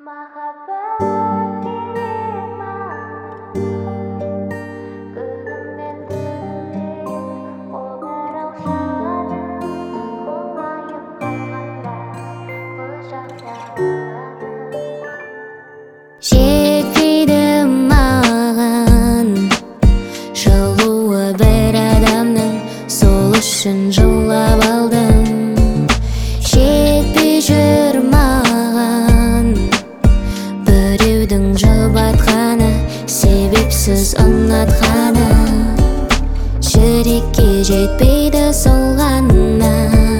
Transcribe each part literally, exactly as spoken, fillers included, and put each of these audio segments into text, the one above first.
Махаббат керек маған, күніммен түнімен қоңырау шалады, мұңайып қалғанда құшақтап алады. Жетпейді маған жылуы бір адамның, сол үшін жылап алдым. Жетпей жүр маған біреудің жұбатқаны, себепсіз ұнатқаны. Жүрекке жетпейді сол ғана.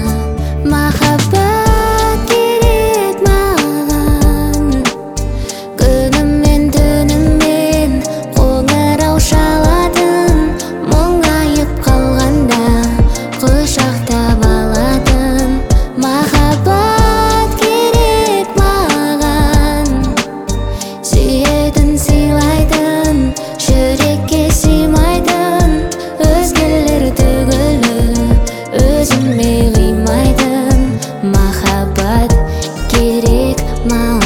Махаббат керек маған, күніммен түнімен қоңырау шалатын, мұңайып қалғанда құшақтап алатын. Махаббат керек маған, сүйетін сыйлайтын, жүрекке сыймайтын, өзгелер түгілі өзіме қимайтын. Махаббат керек маған.